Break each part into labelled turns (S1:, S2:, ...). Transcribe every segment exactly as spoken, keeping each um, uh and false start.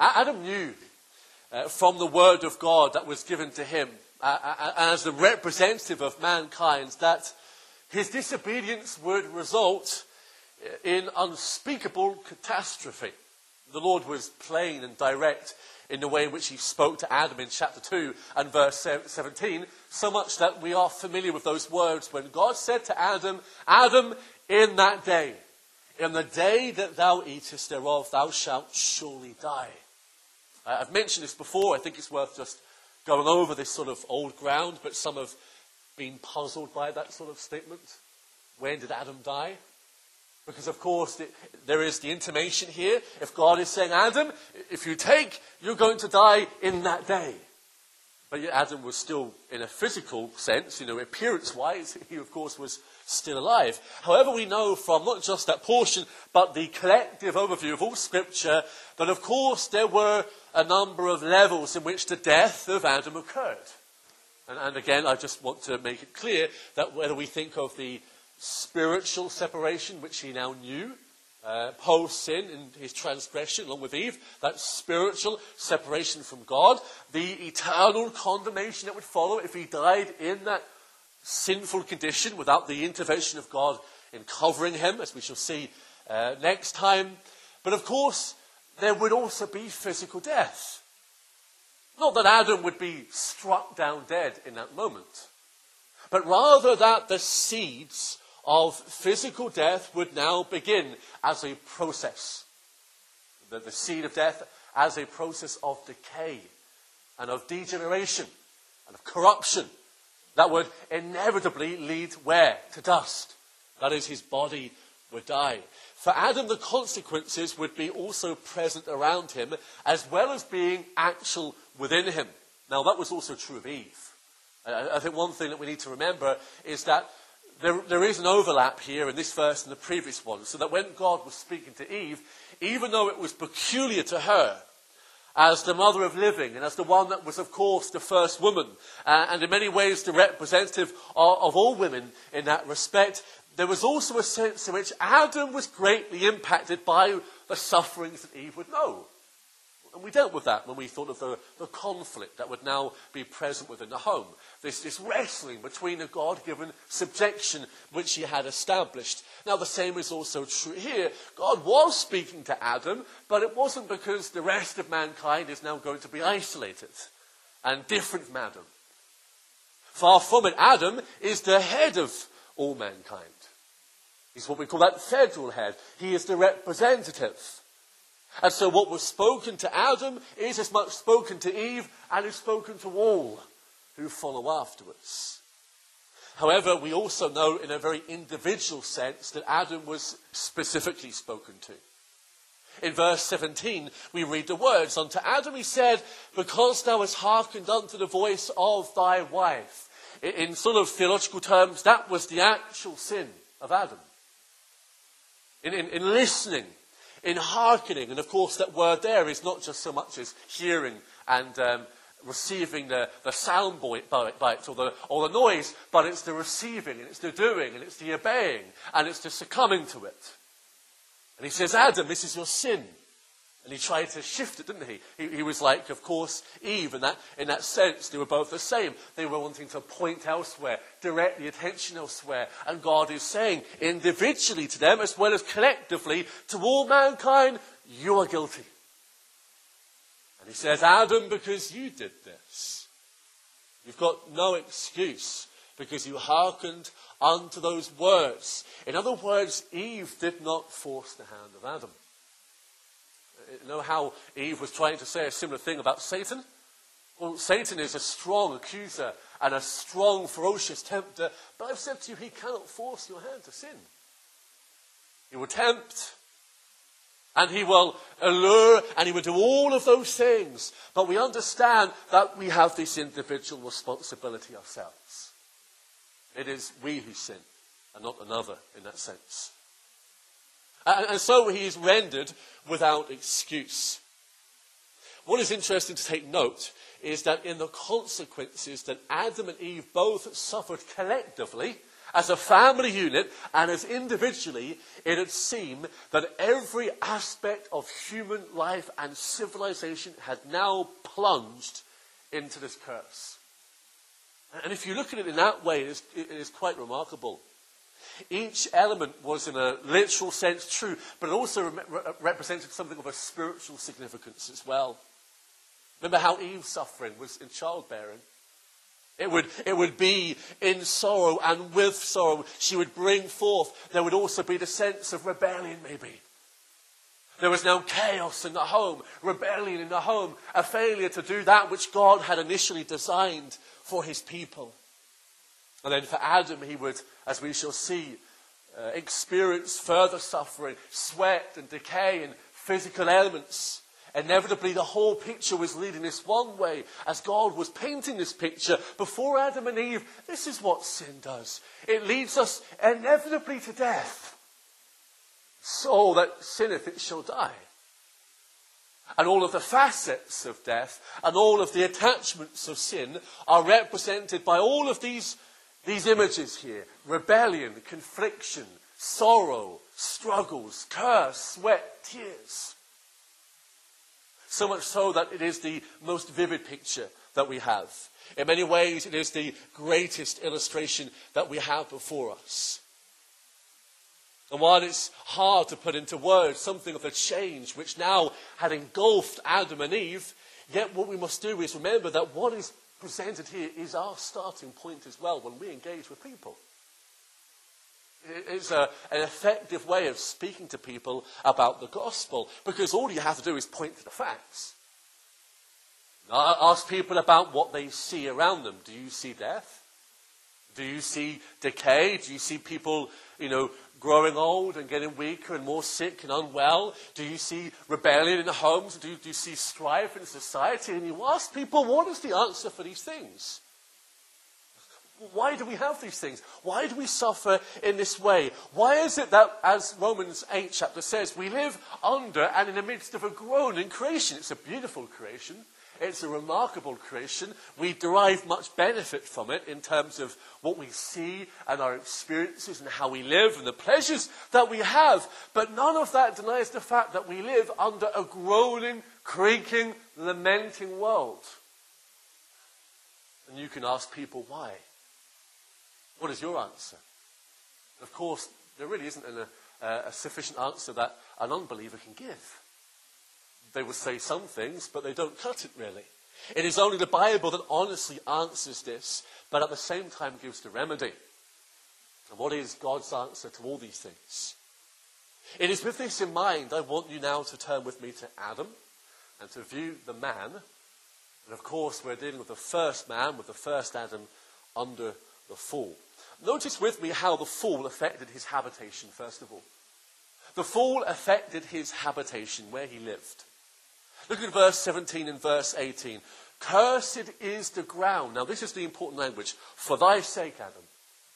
S1: Adam knew uh, from the word of God that was given to him uh, as the representative of mankind that his disobedience would result in unspeakable catastrophe. The Lord was plain and direct in the way in which he spoke to Adam in chapter two and verse seventeen, so much that we are familiar with those words when God said to Adam, Adam, in that day, in the day that thou eatest thereof, thou shalt surely die. Uh, I've mentioned this before. I think it's worth just going over this sort of old ground, but some have been puzzled by that sort of statement. When did Adam die? Because, of course, the, there is the intimation here. If God is saying, Adam, if you take, you're going to die in that day. But yet Adam was still, in a physical sense, you know, appearance-wise, he, of course, was still alive. However, we know from not just that portion, but the collective overview of all Scripture, that, of course, there were a number of levels in which the death of Adam occurred. And, and again, I just want to make it clear that whether we think of the spiritual separation, which he now knew, uh, post-sin in his transgression, along with Eve, that spiritual separation from God, the eternal condemnation that would follow if he died in that sinful condition without the intervention of God in covering him, as we shall see uh, next time. But of course, there would also be physical death. Not that Adam would be struck down dead in that moment, but rather that the seeds of physical death would now begin as a process. The, the seed of death as a process of decay and of degeneration and of corruption that would inevitably lead where? To dust. That is, his body would die. For Adam, the consequences would be also present around him as well as being actual within him. Now, that was also true of Eve. Uh, I think one thing that we need to remember is that There, there is an overlap here in this verse and the previous one, so that when God was speaking to Eve, even though it was peculiar to her, as the mother of living, and as the one that was, of course, the first woman, uh, and in many ways the representative of, of all women in that respect, there was also a sense in which Adam was greatly impacted by the sufferings that Eve would know. And we dealt with that when we thought of the, the conflict that would now be present within the home. This, this wrestling between a God-given subjection which he had established. Now the same is also true here. God was speaking to Adam, but it wasn't because the rest of mankind is now going to be isolated and different from Adam. Far from it, Adam is the head of all mankind. He's what we call that federal head. He is the representative. And so what was spoken to Adam is as much spoken to Eve and is spoken to all who follow afterwards. However, we also know in a very individual sense that Adam was specifically spoken to. In verse seventeen, we read the words, Unto Adam he said, Because thou hast hearkened unto the voice of thy wife. In sort of theological terms, that was the actual sin of Adam. In, in, in listening, in hearkening, and of course that word there is not just so much as hearing and um, receiving the, the sound bites or the, or the noise, but it's the receiving, and it's the doing, and it's the obeying, and it's the succumbing to it. And he says, Adam, this is your sin. And he tried to shift it, didn't he? He, he was like, of course, Eve, and that, in that sense, they were both the same. They were wanting to point elsewhere, direct the attention elsewhere. And God is saying, individually to them, as well as collectively, to all mankind, you are guilty. And he says, Adam, because you did this, you've got no excuse, because you hearkened unto those words. In other words, Eve did not force the hand of Adam. You know how Eve was trying to say a similar thing about Satan? Well, Satan is a strong accuser and a strong, ferocious tempter. But I've said to you, he cannot force your hand to sin. He will tempt, and he will allure, and he will do all of those things. But we understand that we have this individual responsibility ourselves. It is we who sin, and not another in that sense. And, and so he is rendered without excuse. What is interesting to take note is that in the consequences that Adam and Eve both suffered collectively, As a family unit and as individually, it would seem that every aspect of human life and civilization had now plunged into this curse. And if you look at it in that way, it is, it is quite remarkable. Each element was in a literal sense true, but it also re- re- represented something of a spiritual significance as well. Remember how Eve's suffering was in childbearing? It would, it would be in sorrow, and with sorrow she would bring forth. There would also be the sense of rebellion, maybe. There was now chaos in the home, rebellion in the home, a failure to do that which God had initially designed for his people. And then for Adam, he would, as we shall see, uh, experience further suffering, sweat and decay and physical ailments. Inevitably, the whole picture was leading us one way as God was painting this picture before Adam and Eve. This is what sin does. It leads us inevitably to death. So that sinneth, it shall die. And all of the facets of death and all of the attachments of sin are represented by all of these, these images here. Rebellion, confliction, sorrow, struggles, curse, sweat, tears. So much so that it is the most vivid picture that we have. In many ways, it is the greatest illustration that we have before us. And while it's hard to put into words something of the change which now had engulfed Adam and Eve, yet what we must do is remember that what is presented here is our starting point as well when we engage with people. It's a, an effective way of speaking to people about the gospel, because all you have to do is point to the facts. Ask people about what they see around them. Do you see death? Do you see decay? Do you see people, you know, growing old and getting weaker and more sick and unwell? Do you see rebellion in the homes? Do you, do you see strife in society? And you ask people, what is the answer for these things? Why do we have these things? Why do we suffer in this way? Why is it that, as Romans eight chapter says, we live under and in the midst of a groaning creation? It's a beautiful creation. It's a remarkable creation. We derive much benefit from it in terms of what we see and our experiences and how we live and the pleasures that we have. But none of that denies the fact that we live under a groaning, creaking, lamenting world. And you can ask people why. What is your answer? Of course, there really isn't an, a, a sufficient answer that an unbeliever can give. They will say some things, but they don't cut it really. It is only the Bible that honestly answers this, but at the same time gives the remedy. And what is God's answer to all these things? It is with this in mind, I want you now to turn with me to Adam and to view the man. And of course, we're dealing with the first man, with the first Adam under the fall. Notice with me how the fall affected his habitation, first of all. The fall affected his habitation, where he lived. Look at verse seventeen and verse eighteen. Cursed is the ground. Now this is the important language. For thy sake, Adam.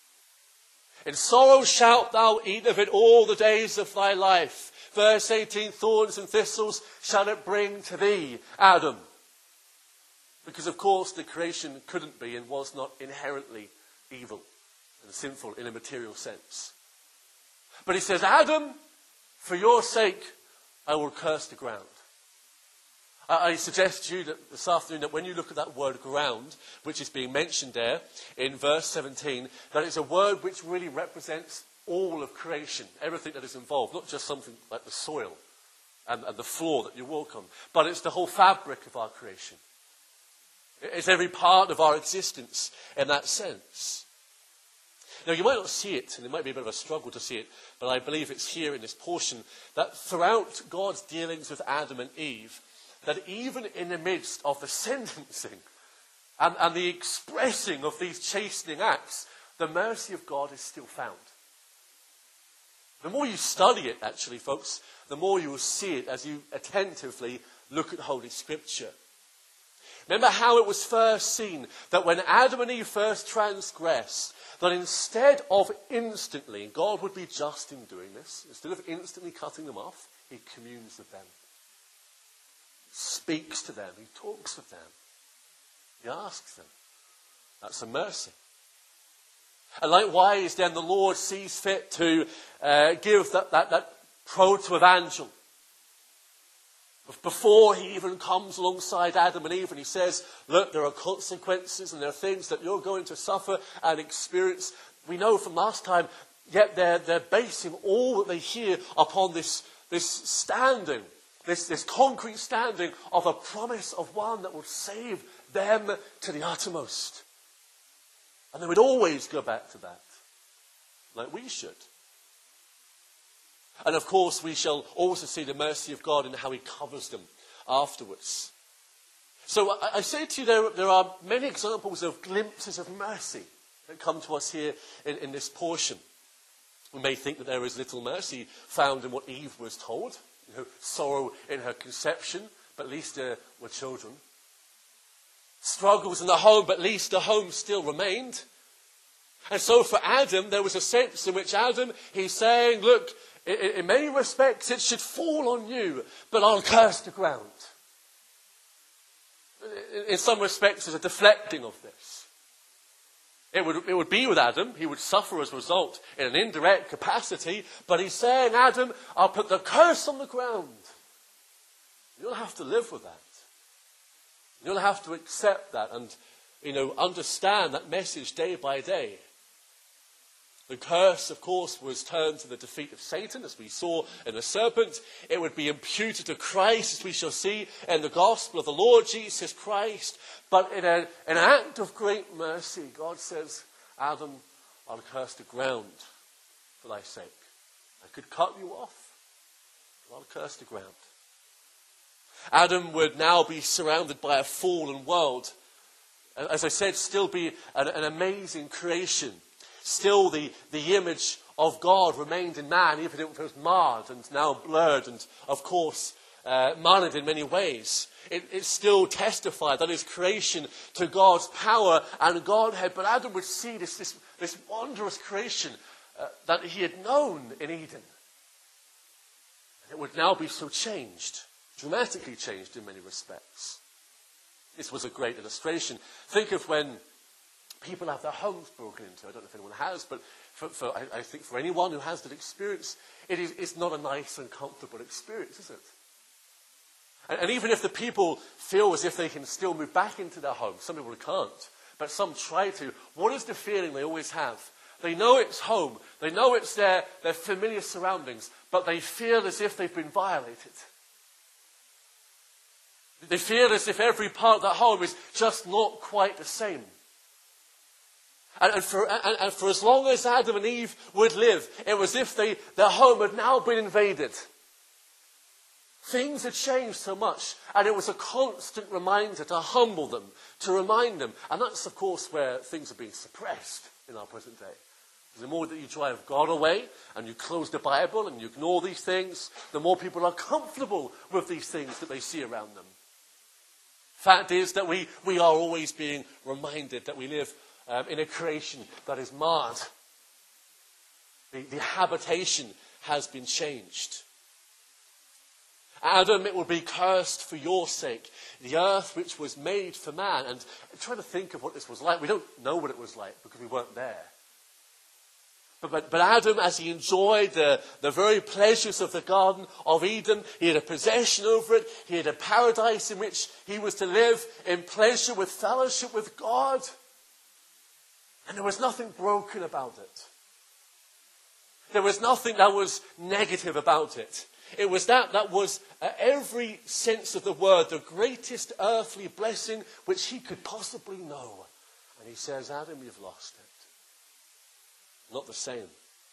S1: In sorrow shalt thou eat of it all the days of thy life. Verse eighteen. Thorns and thistles shall it bring to thee, Adam. Because of course the creation couldn't be and was not inherently evil and sinful in a material sense. But he says, Adam, for your sake, I will curse the ground. I suggest to you that this afternoon that when you look at that word ground, which is being mentioned there in verse seventeen, that it's a word which really represents all of creation, everything that is involved, not just something like the soil and, and the floor that you walk on, but it's the whole fabric of our creation. It's every part of our existence in that sense. Now, you might not see it, and it might be a bit of a struggle to see it, but I believe it's here in this portion that throughout God's dealings with Adam and Eve, that even in the midst of the sentencing and, and the expressing of these chastening acts, the mercy of God is still found. The more you study it, actually, folks, the more you will see it as you attentively look at Holy Scripture. Remember how it was first seen that when Adam and Eve first transgressed, that instead of instantly, and God would be just in doing this, instead of instantly cutting them off, he communes with them. Speaks to them. He talks with them. He asks them. That's a mercy. And likewise, then the Lord sees fit to uh, give that, that, that proto-evangel. Before he even comes alongside Adam and Eve and he says, look, there are consequences and there are things that you're going to suffer and experience. We know from last time, yet they're, they're basing all that they hear upon this, this standing, this, this concrete standing of a promise of one that will save them to the uttermost. And they would always go back to that, like we should. And of course, we shall also see the mercy of God in how he covers them afterwards. So I, I say to you, there, there are many examples of glimpses of mercy that come to us here in, in this portion. We may think that there is little mercy found in what Eve was told, you know, sorrow in her conception, but at least there were children. Struggles in the home, but at least the home still remained. And so for Adam, there was a sense in which Adam, he's saying, look, in many respects, it should fall on you, but I'll curse the ground. In some respects, there's a deflecting of this. It would, it would be with Adam. He would suffer as a result in an indirect capacity, but he's saying, Adam, I'll put the curse on the ground. You'll have to live with that. You'll have to accept that and, you know, understand that message day by day. The curse, of course, was turned to the defeat of Satan, as we saw in the serpent. It would be imputed to Christ, as we shall see in the gospel of the Lord Jesus Christ. But in, a, in an act of great mercy, God says, Adam, I'll curse the ground for thy sake. I could cut you off, but I'll curse the ground. Adam would now be surrounded by a fallen world. As I said, still be an, an amazing creation. Still, the, the image of God remained in man, even if it was marred and now blurred and, of course, uh, marred in many ways. It, it still testified that his creation to God's power and Godhead. But Adam would see this, this, this wondrous creation uh, that he had known in Eden. And it would now be so changed, dramatically changed in many respects. This was a great illustration. Think of when people have their homes broken into. I don't know if anyone has, but for, for, I, I think for anyone who has that experience, it is, it's not a nice and comfortable experience, is it? And, and even if the people feel as if they can still move back into their home, some people can't, but some try to, what is the feeling they always have? They know it's home, they know it's their, their familiar surroundings, but they feel as if they've been violated. They feel as if every part of that home is just not quite the same. And, and, for, and, and for as long as Adam and Eve would live, it was as if they, their home had now been invaded. Things had changed so much, and it was a constant reminder to humble them, to remind them. And that's, of course, where things are being suppressed in our present day. The more that you drive God away, and you close the Bible, and you ignore these things, the more people are comfortable with these things that they see around them. Fact is that we, we are always being reminded that we live Um, in a creation that is marred. The, the habitation has been changed. Adam, it will be cursed for your sake. The earth which was made for man. And try to think of what this was like. We don't know what it was like because we weren't there. But, but, but Adam, as he enjoyed the, the very pleasures of the Garden of Eden, he had a possession over it. He had a paradise in which he was to live in pleasure with fellowship with God. And there was nothing broken about it. There was nothing that was negative about it. It was that that was, uh, every sense of the word, the greatest earthly blessing which he could possibly know. And he says, Adam, you've lost it. Not the same.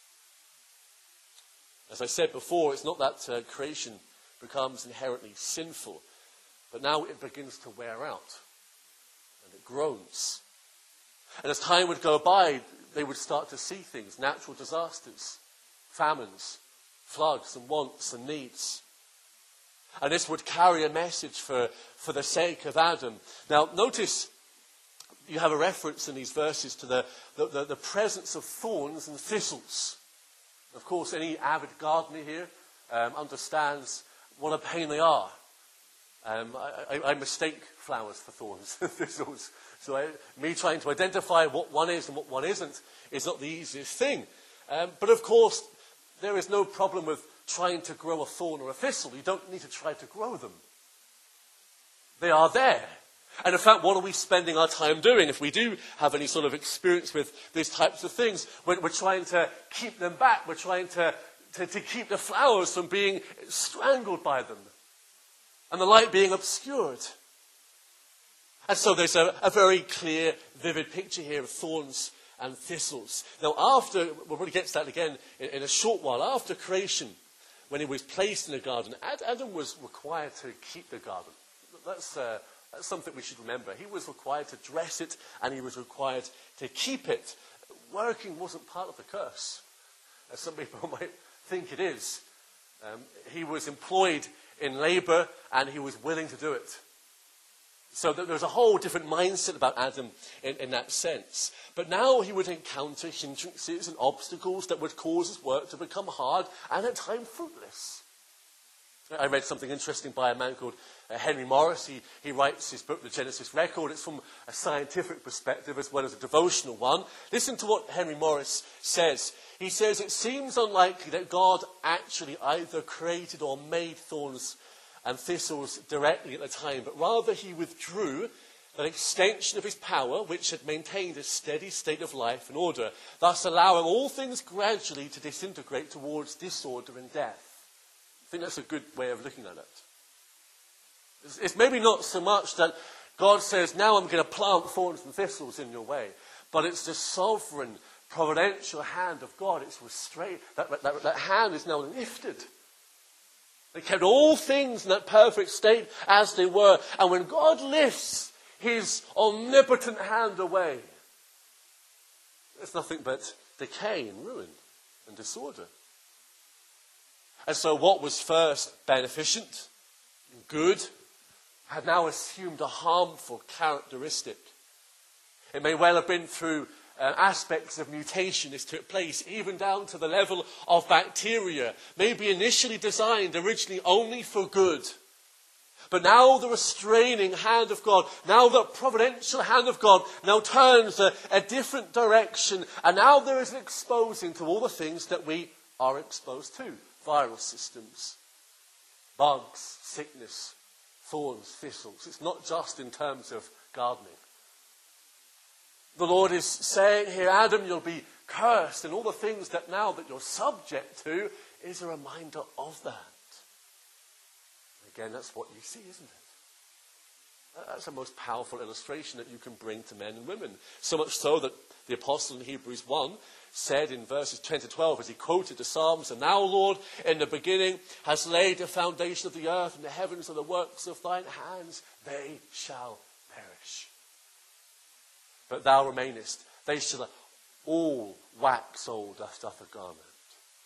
S1: As I said before, it's not that uh, creation becomes inherently sinful, but now it begins to wear out. And it groans. And as time would go by, they would start to see things, natural disasters, famines, floods and wants and needs. And this would carry a message for, for the sake of Adam. Now, notice you have a reference in these verses to the, the, the, the presence of thorns and thistles. Of course, any avid gardener here um, understands what a pain they are. Um, I, I, I mistake flowers for thorns and thistles. So I, me trying to identify what one is and what one isn't is not the easiest thing. Um, but of course, there is no problem with trying to grow a thorn or a thistle. You don't need to try to grow them. They are there. And in fact, what are we spending our time doing? If we do have any sort of experience with these types of things, we're, we're trying to keep them back. We're trying to, to, to keep the flowers from being strangled by them and the light being obscured. And so there's a, a very clear, vivid picture here of thorns and thistles. Now after, we'll probably get to that again in, in a short while, after creation, when he was placed in the garden, Adam was required to keep the garden. That's, uh, that's something we should remember. He was required to dress it, and he was required to keep it. Working wasn't part of the curse, as some people might think it is. Um, he was employed in labor, and he was willing to do it. So there was a whole different mindset about Adam in, in that sense. But now he would encounter hindrances and obstacles that would cause his work to become hard and at times fruitless. I read something interesting by a man called uh, Henry Morris. He, he writes his book, The Genesis Record. It's from a scientific perspective as well as a devotional one. Listen to what Henry Morris says. He says, it seems unlikely that God actually either created or made thorns and thistles directly at the time, but rather he withdrew an extension of his power, which had maintained a steady state of life and order, thus allowing all things gradually to disintegrate towards disorder and death. I think that's a good way of looking at it. It's, it's maybe not so much that God says, now I'm going to plant thorns and thistles in your way, but it's the sovereign, providential hand of God. It's restrained. That, that, that hand is now lifted. They kept all things in that perfect state as they were. And when God lifts his omnipotent hand away, there's nothing but decay and ruin and disorder. And so what was first beneficent and good had now assumed a harmful characteristic. It may well have been through Uh, aspects of mutation that took place, even down to the level of bacteria, maybe initially designed originally only for good. But now the restraining hand of God, now the providential hand of God, now turns a, a different direction, and now there is an exposing to all the things that we are exposed to. Viral systems, bugs, sickness, thorns, thistles. It's not just in terms of gardening. The Lord is saying here, Adam, you'll be cursed, and all the things that now that you're subject to is a reminder of that. Again, that's what you see, isn't it? That's the most powerful illustration that you can bring to men and women. So much so that the apostle in Hebrews one said in verses ten to twelve, as he quoted the Psalms, and now, Lord, in the beginning has laid the foundation of the earth, and the heavens are the works of thine hands, they shall perish. But thou remainest, they shall all wax old as doth a garment.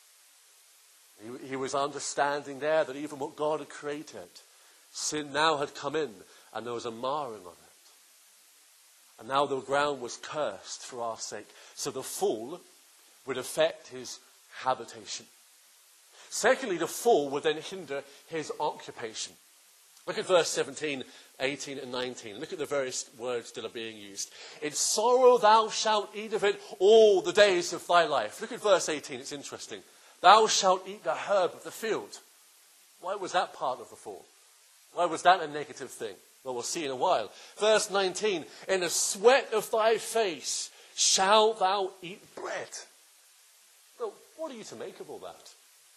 S1: He, he was understanding there that even what God had created, sin now had come in, and there was a marring on it. And now the ground was cursed for our sake. So the fall would affect his habitation. Secondly, the fall would then hinder his occupation. Look at verse seventeen, eighteen and nineteen. Look at the various words that are being used. In sorrow thou shalt eat of it all the days of thy life. Look at verse eighteen, it's interesting. Thou shalt eat the herb of the field. Why was that part of the fall? Why was that a negative thing? Well, we'll see in a while. Verse nineteen, in the sweat of thy face shalt thou eat bread. Well, what are you to make of all that?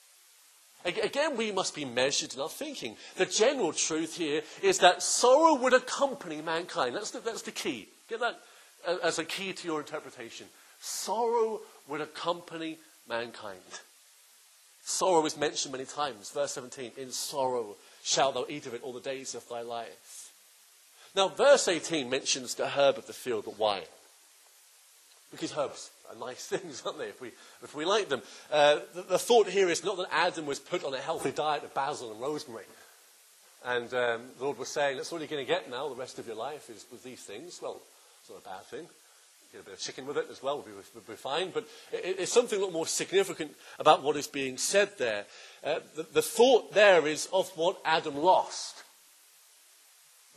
S1: Again, we must be measured in our thinking. The general truth here is that sorrow would accompany mankind. That's the, that's the key. Get that as a key to your interpretation. Sorrow would accompany mankind. Sorrow is mentioned many times. Verse seventeen, in sorrow shalt thou eat of it all the days of thy life. Now, verse eighteen mentions the herb of the field, but why? Because herbs are nice things, aren't they, if we, if we like them. Uh, the, the thought here is not that Adam was put on a healthy diet of basil and rosemary. And um, the Lord was saying, that's all you're going to get now the rest of your life is with these things. Well, it's not a bad thing. Get a bit of chicken with it as well, would be, would be fine. But it, it's something a lot more significant about what is being said there. Uh, the, the thought there is of what Adam lost.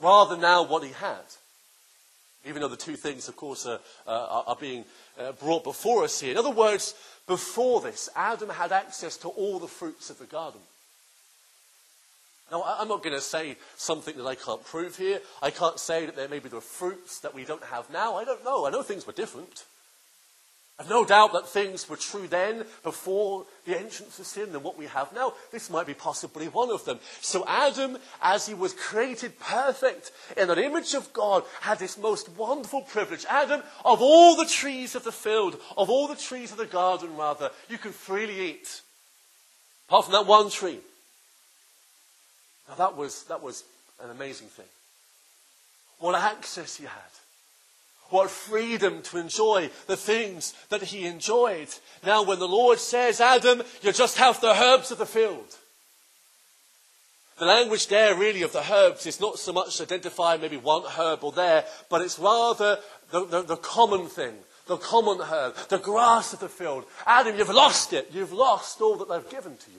S1: rather now what he had. Even though the two things, of course, are, uh, are being uh, brought before us here. In other words, before this, Adam had access to all the fruits of the garden. Now, I'm not going to say something that I can't prove here. I can't say that there maybe there are fruits that we don't have now. I don't know. I know things were different. I've no doubt that things were true then, before the entrance of sin, than what we have now. This might be possibly one of them. So Adam, as he was created perfect in an image of God, had this most wonderful privilege. Adam, of all the trees of the field, of all the trees of the garden, rather, you can freely eat. Apart from that one tree. Now that was, that was an amazing thing. What access he had. What freedom to enjoy the things that he enjoyed. Now when the Lord says, Adam, you just have the herbs of the field. The language there really of the herbs is not so much to identify maybe one herb or there, but it's rather the, the, the common thing, the common herb, the grass of the field. Adam, you've lost it. You've lost all that they've given to you.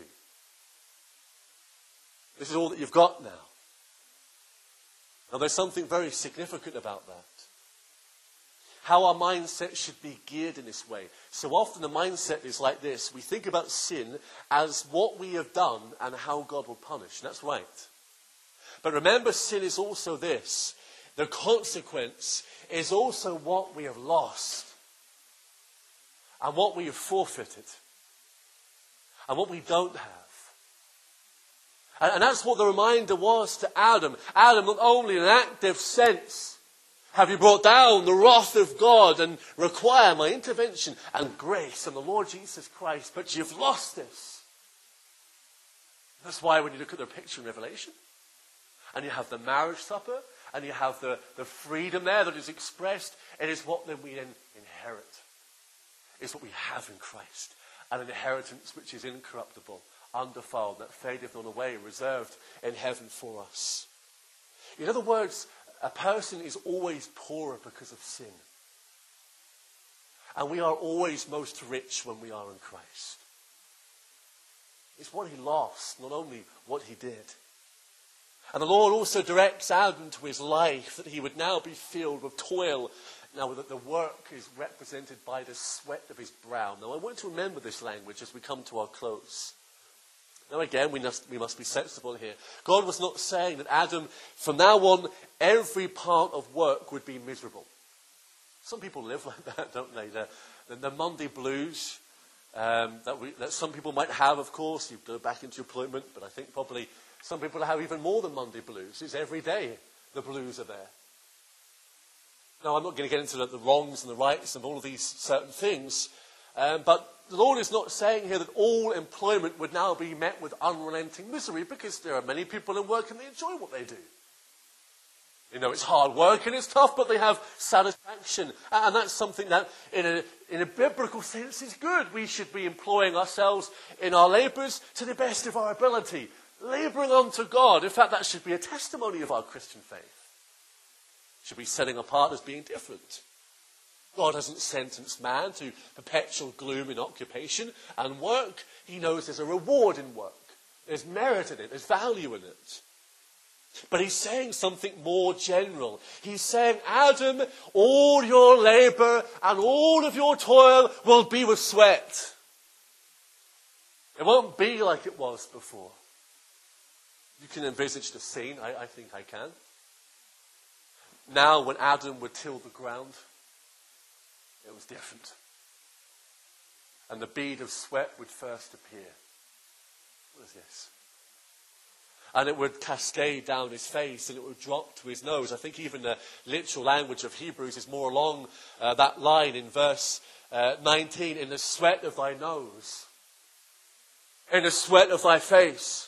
S1: This is all that you've got now. Now there's something very significant about that. How our mindset should be geared in this way. So often the mindset is like this. We think about sin as what we have done and how God will punish. And that's right. But remember, sin is also this. The consequence is also what we have lost. And what we have forfeited. And what we don't have. And, and that's what the reminder was to Adam. Adam, not only in an active sense, have you brought down the wrath of God and require my intervention and grace and the Lord Jesus Christ, but you've lost this. That's why when you look at the picture in Revelation, and you have the marriage supper, and you have the, the freedom there that is expressed, it is what then we then inherit. It's what we have in Christ. An inheritance which is incorruptible, undefiled, that fadeth not away, reserved in heaven for us. In other words, a person is always poorer because of sin. And we are always most rich when we are in Christ. It's what he lost, not only what he did. And the Lord also directs Adam to his life, that he would now be filled with toil. Now that the work is represented by the sweat of his brow. Now I want to remember this language as we come to our close. Now again, we must, we must be sensible here. God was not saying that Adam, from now on, every part of work would be miserable. Some people live like that, don't they? The, the, the Monday blues um, that, we, that some people might have, of course. You go back into employment, but I think probably some people have even more than Monday blues. It's every day the blues are there. Now, I'm not going to get into the, the wrongs and the rights of all of these certain things, um, but the Lord is not saying here that all employment would now be met with unrelenting misery, because there are many people in work and they enjoy what they do. You know, it's hard work and it's tough, but they have satisfaction. And that's something that, in a, in a biblical sense, is good. We should be employing ourselves in our labours to the best of our ability, labouring unto God. In fact, that should be a testimony of our Christian faith. Should be setting apart as being different. God hasn't sentenced man to perpetual gloom in occupation and work. He knows there's a reward in work. There's merit in it. There's value in it. But he's saying something more general. He's saying, Adam, all your labour and all of your toil will be with sweat. It won't be like it was before. You can envisage the scene. I, I think I can. Now, when Adam would till the ground, it was different. And the bead of sweat would first appear. What is this? And it would cascade down his face and it would drop to his nose. I think even the literal language of Hebrews is more along uh, that line in verse uh, nineteen. In the sweat of thy nose. In the sweat of thy face.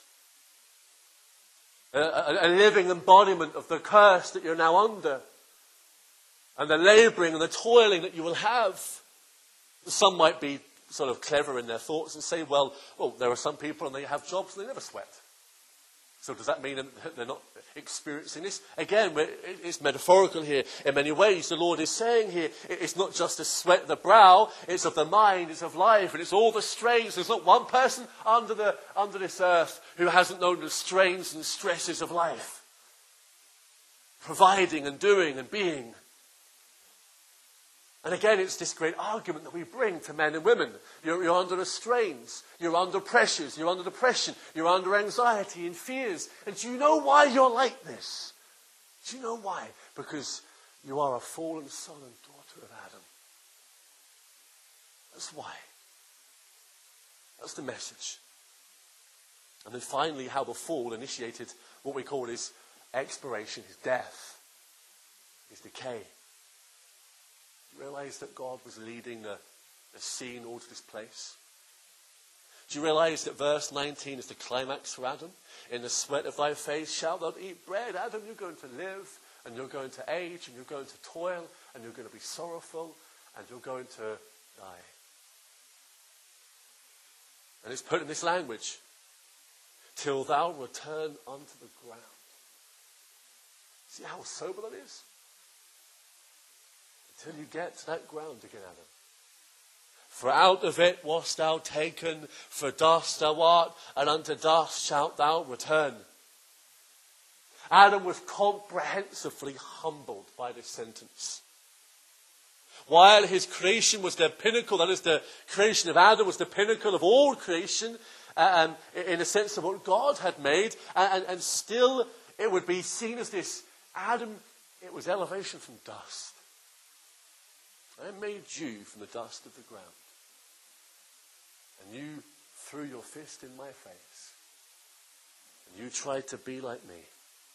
S1: A, a, a living embodiment of the curse that you're now under. And the labouring and the toiling that you will have. Some might be sort of clever in their thoughts and say, well, well, there are some people and they have jobs and they never sweat. So does that mean that they're not experiencing this? Again, it's metaphorical here in many ways. The Lord is saying here, it's not just a sweat of the brow, it's of the mind, it's of life, and it's all the strains. There's not one person under, the, under this earth who hasn't known the strains and stresses of life. providing and doing and being. And again, it's this great argument that we bring to men and women. You're, you're under restraints, you're under pressures, you're under depression, you're under anxiety and fears. And do you know why you're like this? Do you know why? Because you are a fallen son and daughter of Adam. That's why. That's the message. And then finally, how the fall initiated what we call his expiration, his death, his decay. Do you realize that God was leading the, the scene all to this place? Do you realize that verse nineteen is the climax for Adam? In the sweat of thy face shalt thou eat bread. Adam, you're going to live, and you're going to age, and you're going to toil, and you're going to be sorrowful, and you're going to die. And it's put in this language, till thou return unto the ground. See how sober that is? Until you get to that ground again, Adam. For out of it wast thou taken, for dust thou art, and unto dust shalt thou return. Adam was comprehensively humbled by this sentence. While his creation was the pinnacle, that is, the creation of Adam was the pinnacle of all creation, um, in a sense of what God had made, and, and still it would be seen as this Adam, it was elevation from dust. I made you from the dust of the ground. And you threw your fist in my face. And you tried to be like me.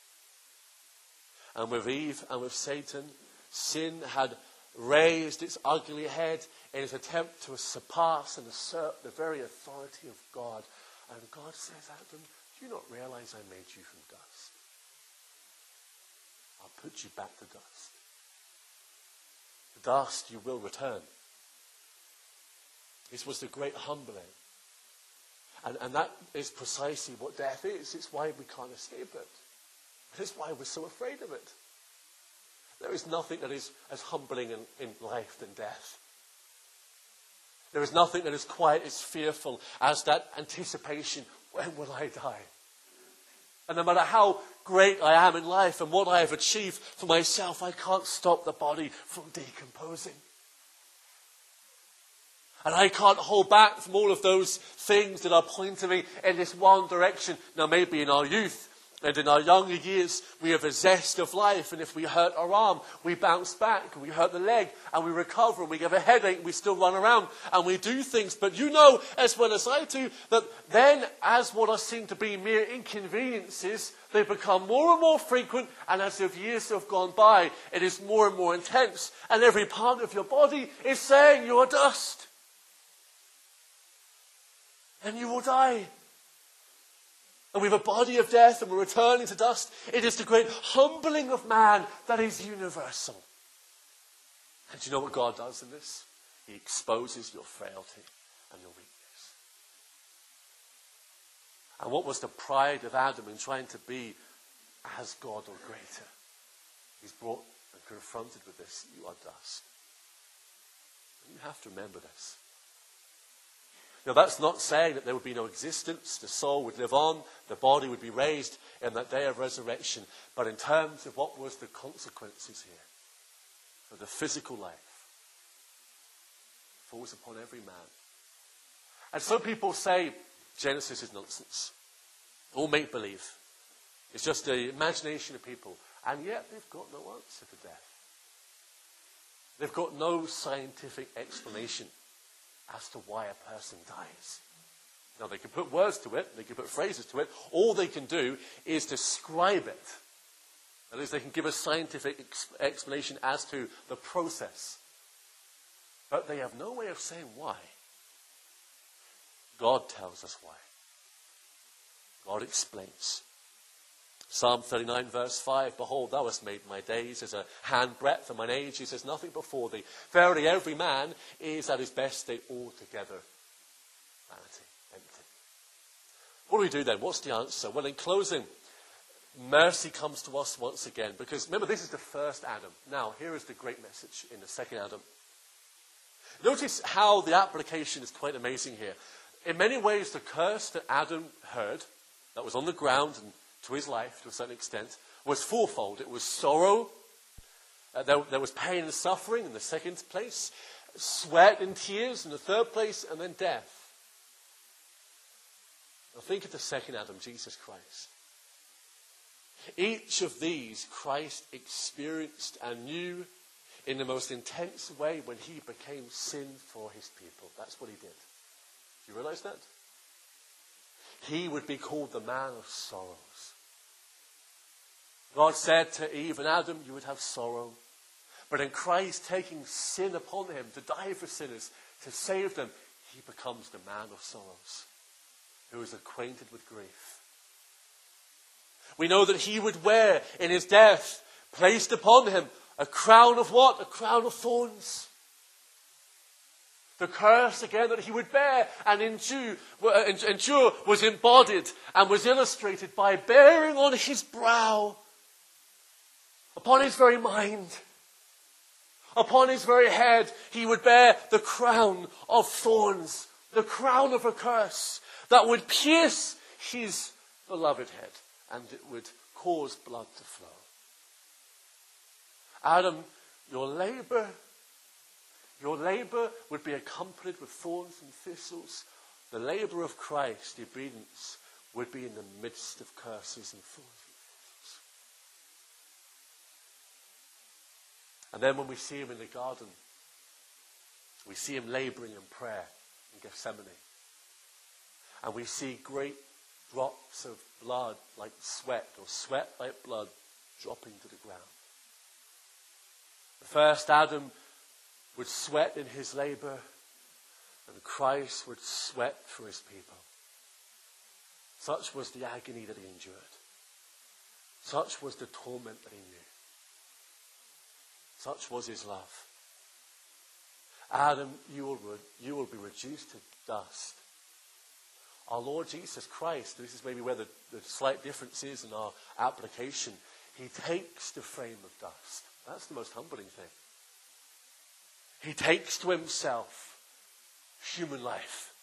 S1: And with Eve and with Satan, sin had raised its ugly head in its attempt to surpass and assert the very authority of God. And God says, Adam, do you not realize I made you from dust? I'll put you back to dust. The dust you will return. This was the great humbling. And, and that is precisely what death is. It's why we can't escape it. It's why we're so afraid of it. There is nothing that is as humbling in, in life than death. There is nothing that is quite as fearful as that anticipation, when will I die? And no matter how great I am in life and what I have achieved for myself, I can't stop the body from decomposing. And I can't hold back from all of those things that are pointing me in this one direction. Now maybe in our youth and in our younger years, we have a zest of life. And if we hurt our arm, we bounce back. And we hurt the leg and we recover. And we get a headache and we still run around and we do things. But you know as well as I do that then as what are seen to be mere inconveniences, they become more and more frequent. And as the years have gone by, it is more and more intense. And every part of your body is saying you are dust. And you will die. And we have a body of death and we're returning to dust. It is the great humbling of man that is universal. And do you know what God does in this? He exposes your frailty and your weakness. And what was the pride of Adam in trying to be as God or greater? He's brought and confronted with this. You are dust. And you have to remember this. Now that's not saying that there would be no existence, the soul would live on, the body would be raised in that day of resurrection. But in terms of what was the consequences here, for the physical life, falls upon every man. And some people say Genesis is nonsense, all make-believe. It's just the imagination of people. And yet they've got no answer to death. They've got no scientific explanation as to why a person dies. Now they can put words to it, they can put phrases to it. All they can do is describe it. That is, they can give a scientific ex- explanation as to the process. But they have no way of saying why. God tells us why. God explains. Psalm thirty-nine verse five, behold, thou hast made my days as a handbreadth, and mine age is as nothing before thee. Verily every man is at his best day altogether vanity, empty. What do we do then? What's the answer? Well, in closing, mercy comes to us once again. Because remember, this is the first Adam. Now, here is the great message in the second Adam. Notice how the application is quite amazing here. In many ways, the curse that Adam heard, that was on the ground and to his life, to a certain extent, was fourfold. It was sorrow, uh, there, there was pain and suffering in the second place, sweat and tears in the third place, and then death. Now think of the second Adam, Jesus Christ. Each of these Christ experienced and knew in the most intense way when he became sin for his people. That's what he did. Do you realize that? He would be called the man of sorrows. God said to Eve and Adam, you would have sorrow. But in Christ taking sin upon him to die for sinners, to save them, he becomes the man of sorrows, who is acquainted with grief. We know that he would wear in his death, placed upon him, a crown of what? A crown of thorns. The curse again that he would bear and endure, endure was embodied and was illustrated by bearing on his brow, upon his very mind, upon his very head, he would bear the crown of thorns, the crown of a curse that would pierce his beloved head, and it would cause blood to flow. Adam, your labor, your labor would be accompanied with thorns and thistles. The labor of Christ, the obedience, would be in the midst of curses and thorns and thistles. And then when we see him in the garden, we see him laboring in prayer in Gethsemane. And we see great drops of blood like sweat, or sweat like blood, dropping to the ground. The first Adam would sweat in his labor, and Christ would sweat for his people. Such was the agony that he endured. Such was the torment that he knew. Such was his love. Adam, you will, you will be reduced to dust. Our Lord Jesus Christ, this is maybe where the, the slight difference is in our application, he takes the frame of dust. That's the most humbling thing. He takes to himself human life.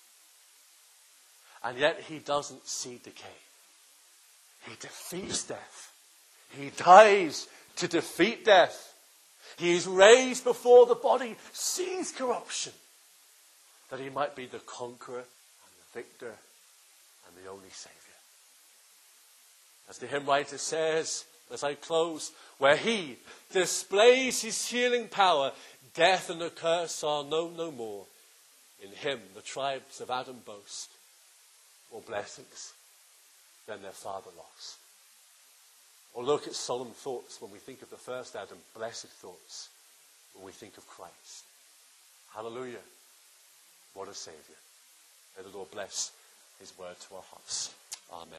S1: And yet he doesn't see decay. He defeats death. He dies to defeat death. He is raised before the body sees corruption, that he might be the conqueror and the victor and the only Savior. As the hymn writer says, as I close, where he displays his healing power, death and the curse are known no more. In him the tribes of Adam boast more blessings than their father lost. Or look at solemn thoughts when we think of the first Adam, blessed thoughts when we think of Christ. Hallelujah. What a Saviour. May the Lord bless his word to our hearts. Amen.